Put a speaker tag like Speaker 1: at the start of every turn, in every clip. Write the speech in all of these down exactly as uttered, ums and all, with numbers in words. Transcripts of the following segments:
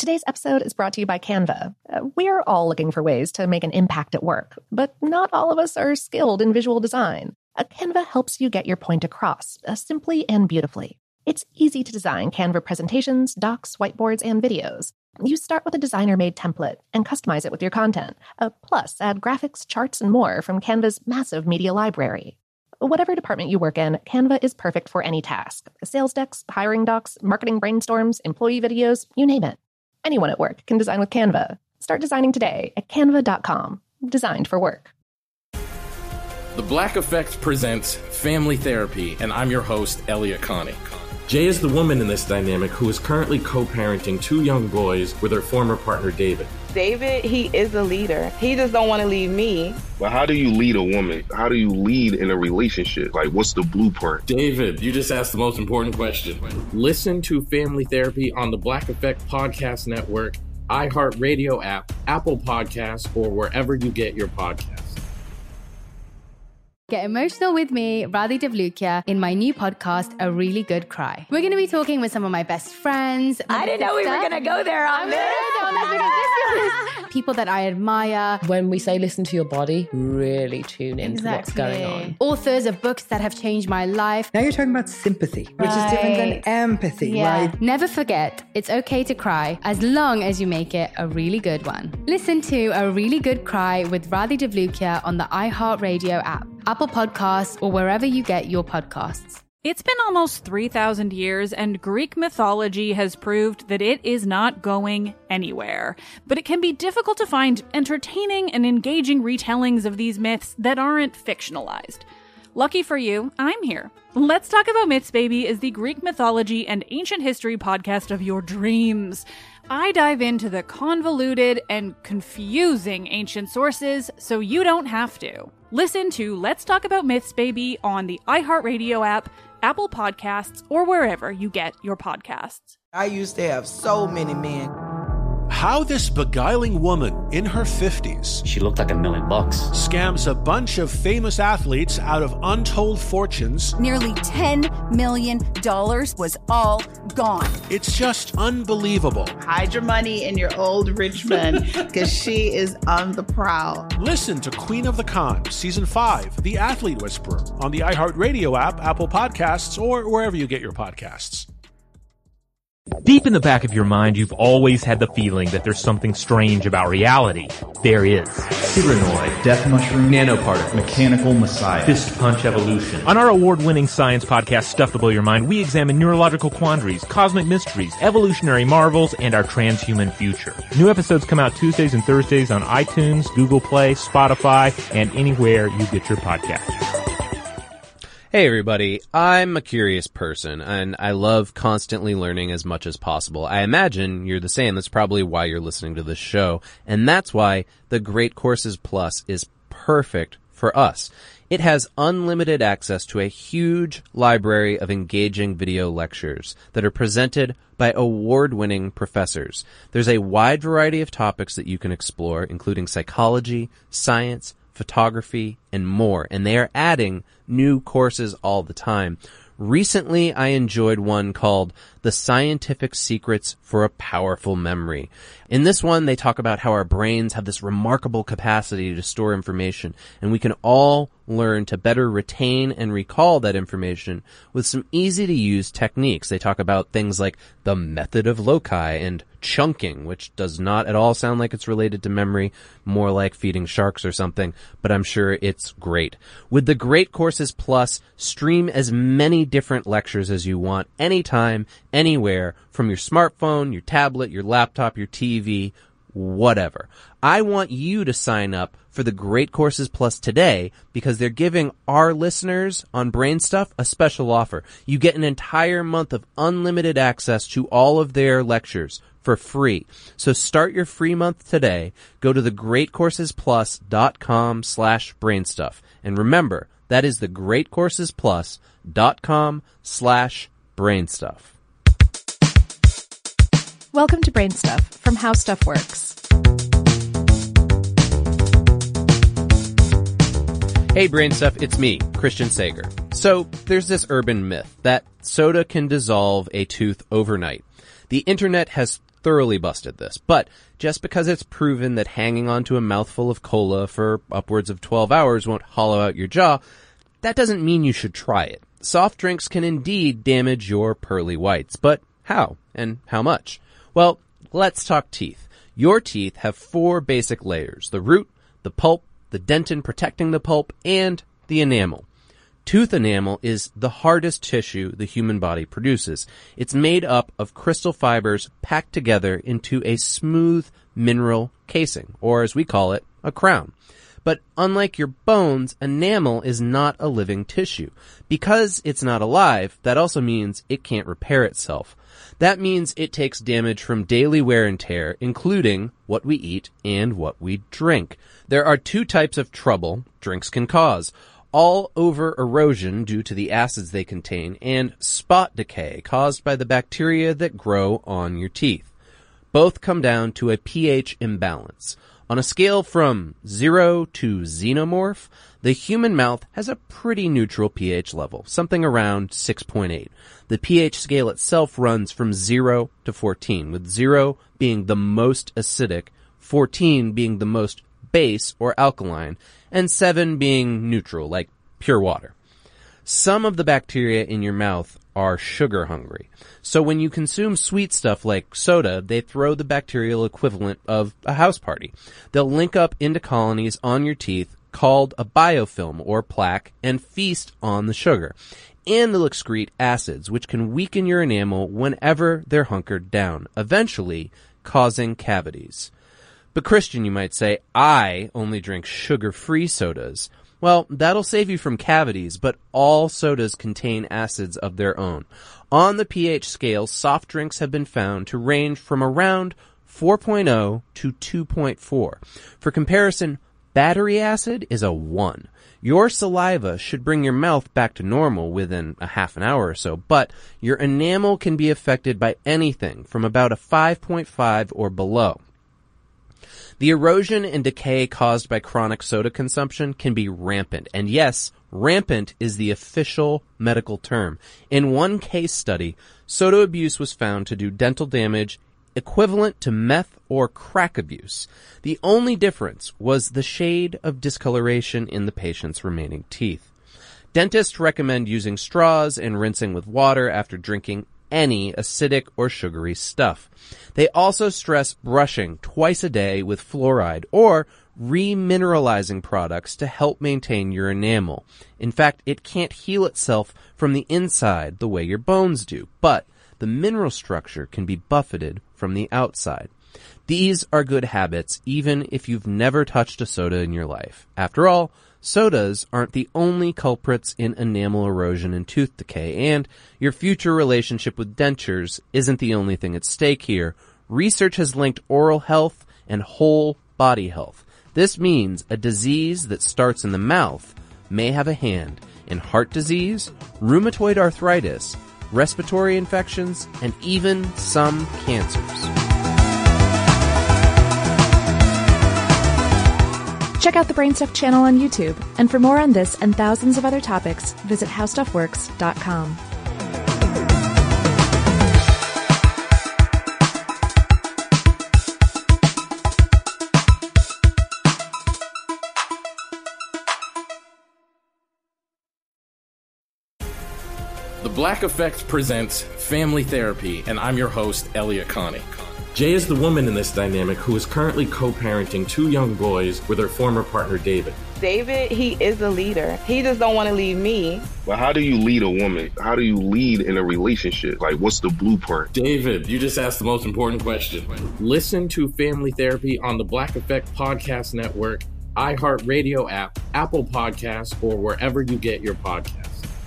Speaker 1: Today's episode is brought to you by Canva. Uh, we're all looking for ways to make an impact at work, but not all of us are skilled in visual design. Uh, Canva helps you get your point across, uh, simply and beautifully. It's easy to design Canva presentations, docs, whiteboards, and videos. You start with a designer-made template and customize it with your content. Uh, plus, add graphics, charts, and more from Canva's massive media library. Whatever department you work in, Canva is perfect for any task. Sales decks, hiring docs, marketing brainstorms, employee videos, you name it. Anyone at work can design with Canva. Start designing today at canva dot com. Designed for work.
Speaker 2: The Black Effect presents Family Therapy, and I'm your host, Elliot Connie. Jay is the woman in this dynamic who is currently co-parenting two young boys with her former partner, David.
Speaker 3: David, he is a leader. He just don't want to leave me.
Speaker 4: But how do you lead a woman? How do you lead in a relationship? Like, what's the blueprint?
Speaker 2: David, you just asked the most important question. Listen to Family Therapy on the Black Effect Podcast Network, iHeartRadio app, Apple Podcasts, or wherever you get your podcasts.
Speaker 5: Get emotional with me, Radhi Devlukia, in my new podcast, A Really Good Cry. We're going to be talking with some of my best friends.
Speaker 6: I didn't know we were going to go there on this.
Speaker 5: People that I admire.
Speaker 7: When we say listen to your body, really tune into exactly. what's going on.
Speaker 5: Authors of books that have changed my life.
Speaker 8: Now you're talking about sympathy, which right. is different than empathy,
Speaker 5: yeah.
Speaker 8: right?
Speaker 5: Never forget, it's okay to cry as long as you make it a really good one. Listen to A Really Good Cry with Radhi Devlukia on the iHeartRadio app, Apple Podcasts, or wherever you get your podcasts.
Speaker 9: It's been almost three thousand years, and Greek mythology has proved that it is not going anywhere. But it can be difficult to find entertaining and engaging retellings of these myths that aren't fictionalized. Lucky for you, I'm here. Let's Talk About Myths, Baby is the Greek mythology and ancient history podcast of your dreams. I dive into the convoluted and confusing ancient sources so you don't have to. Listen to Let's Talk About Myths, Baby on the iHeartRadio app, Apple Podcasts, or wherever you get your podcasts.
Speaker 10: I used to have so many men.
Speaker 11: How this beguiling woman in her fifties,
Speaker 12: she looked like a million bucks,
Speaker 11: scams a bunch of famous athletes out of untold fortunes.
Speaker 6: Nearly ten million dollars was all gone.
Speaker 11: It's just unbelievable.
Speaker 13: Hide your money in your old rich man, because she is on the prowl.
Speaker 11: Listen to Queen of the Con, Season five, The Athlete Whisperer, on the iHeartRadio app, Apple Podcasts, or wherever you get your podcasts.
Speaker 14: Deep in the back of your mind, you've always had the feeling that there's something strange about reality. There is.
Speaker 15: Cyranoid, Death Mushroom, Nanoparticle, Mechanical Messiah,
Speaker 14: Fist Punch Evolution. On our award-winning science podcast, Stuff to Blow Your Mind, we examine neurological quandaries, cosmic mysteries, evolutionary marvels, and our transhuman future. New episodes come out Tuesdays and Thursdays on iTunes, Google Play, Spotify, and anywhere you get your podcasts.
Speaker 16: Hey everybody, I'm a curious person, and I love constantly learning as much as possible. I imagine you're the same. That's probably why you're listening to this show, and that's why the Great Courses Plus is perfect for us. It has unlimited access to a huge library of engaging video lectures that are presented by award-winning professors. There's a wide variety of topics that you can explore, including psychology, science, photography, and more, and they are adding new courses all the time. Recently, I enjoyed one called The Scientific Secrets for a Powerful Memory. In this one, they talk about how our brains have this remarkable capacity to store information, and we can all learn to better retain and recall that information with some easy-to-use techniques. They talk about things like the method of loci and chunking, which does not at all sound like it's related to memory, more like feeding sharks or something, but I'm sure it's great. With the Great Courses Plus, stream as many different lectures as you want, anytime, anywhere, from your smartphone, your tablet, your laptop, your T V, whatever. I want you to sign up for the Great Courses Plus today because they're giving our listeners on Brain Stuff a special offer. You get an entire month of unlimited access to all of their lectures for free. So start your free month today. Go to the great courses plus dot com slash brainstuff. And remember, that is the great courses plus dot com slash brainstuff.
Speaker 1: Welcome to Brain Stuff from How Stuff Works.
Speaker 16: Hey Brain Stuff, it's me, Christian Sager. So, there's this urban myth that soda can dissolve a tooth overnight. The internet has thoroughly busted this. But just because it's proven that hanging onto a mouthful of cola for upwards of twelve hours won't hollow out your jaw, that doesn't mean you should try it. Soft drinks can indeed damage your pearly whites, but how and how much? Well, let's talk teeth. Your teeth have four basic layers: the root, the pulp, the dentin protecting the pulp, and the enamel. Tooth enamel is the hardest tissue the human body produces. It's made up of crystal fibers packed together into a smooth mineral casing, or as we call it, a crown. But unlike your bones, enamel is not a living tissue. Because it's not alive, that also means it can't repair itself. That means it takes damage from daily wear and tear, including what we eat and what we drink. There are two types of trouble drinks can cause: all over erosion due to the acids they contain, and spot decay caused by the bacteria that grow on your teeth. Both come down to a pH imbalance. On a scale from zero to xenomorph, the human mouth has a pretty neutral pH level, something around six point eight. The pH scale itself runs from zero to fourteen, with zero being the most acidic, fourteen being the most base or alkaline, and seven being neutral, like pure water. Some of the bacteria in your mouth are sugar hungry. So when you consume sweet stuff like soda, they throw the bacterial equivalent of a house party. They'll link up into colonies on your teeth called a biofilm or plaque and feast on the sugar. And they'll excrete acids, which can weaken your enamel whenever they're hunkered down, eventually causing cavities. But Christian, you might say, I only drink sugar-free sodas. Well, that'll save you from cavities, but all sodas contain acids of their own. On the pH scale, soft drinks have been found to range from around four point oh to two point four. For comparison, battery acid is a one. Your saliva should bring your mouth back to normal within a half an hour or so, but your enamel can be affected by anything from about a five point five or below. The erosion and decay caused by chronic soda consumption can be rampant. And yes, rampant is the official medical term. In one case study, soda abuse was found to do dental damage equivalent to meth or crack abuse. The only difference was the shade of discoloration in the patient's remaining teeth. Dentists recommend using straws and rinsing with water after drinking any acidic or sugary stuff. They also stress brushing twice a day with fluoride or remineralizing products to help maintain your enamel. In fact, it can't heal itself from the inside the way your bones do, but the mineral structure can be buffeted from the outside. These are good habits even if you've never touched a soda in your life. After all, sodas aren't the only culprits in enamel erosion and tooth decay, and your future relationship with dentures isn't the only thing at stake here. Research has linked oral health and whole body health. This means a disease that starts in the mouth may have a hand in heart disease, rheumatoid arthritis, respiratory infections, and even some cancers.
Speaker 12: Check out the Brainstuff channel on YouTube. And for more on this and thousands of other topics, visit how stuff works dot com.
Speaker 2: The Black Effect presents Family Therapy, and I'm your host, Elliot Connie. Jay is the woman in this dynamic who is currently co-parenting two young boys with her former partner, David.
Speaker 3: David, he is a leader. He just don't want to leave me.
Speaker 4: But how do you lead a woman? How do you lead in a relationship? Like, what's the blueprint?
Speaker 2: David, you just asked the most important question. Listen to Family Therapy on the Black Effect Podcast Network, iHeartRadio app, Apple Podcasts, or wherever you get your podcasts.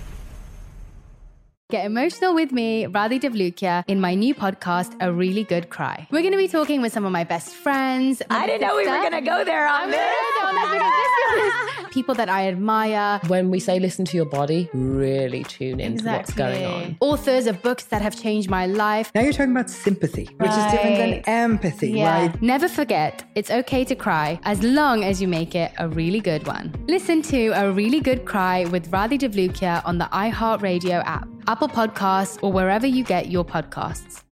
Speaker 5: Get emotional with me, Radhi Devlukia, in my new podcast, A Really Good Cry. We're going to be talking with some of my best friends.
Speaker 17: I didn't know we were going to go there on this.
Speaker 5: On this because this is people that I admire.
Speaker 7: When we say listen to your body, really tune into
Speaker 5: exactly.
Speaker 7: what's going on.
Speaker 5: Authors of books that have changed my life.
Speaker 8: Now you're talking about sympathy, which
Speaker 5: right.
Speaker 8: is different than empathy,
Speaker 5: yeah.
Speaker 8: right?
Speaker 5: Never forget, it's okay to cry as long as you make it a really good one. Listen to A Really Good Cry with Radhi Devlukia on the iHeartRadio app, Apple Podcasts, or wherever you get your podcasts.